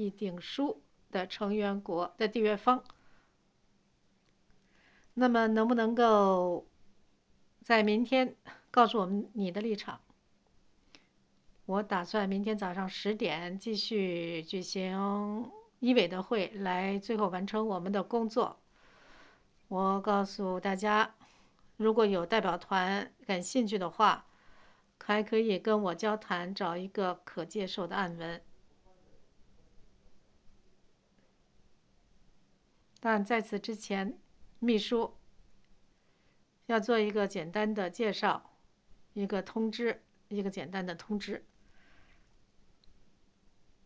议定书的成员国的缔约方。那么，能不能够在明天告诉我们你的立场？我打算明天早上10点继续举行一委的会，来最后完成我们的工作。我告诉大家，如果有代表团感兴趣的话，还可以跟我交谈，找一个可接受的案文。但在此之前，秘书要做一个简单的介绍，一个简单的通知。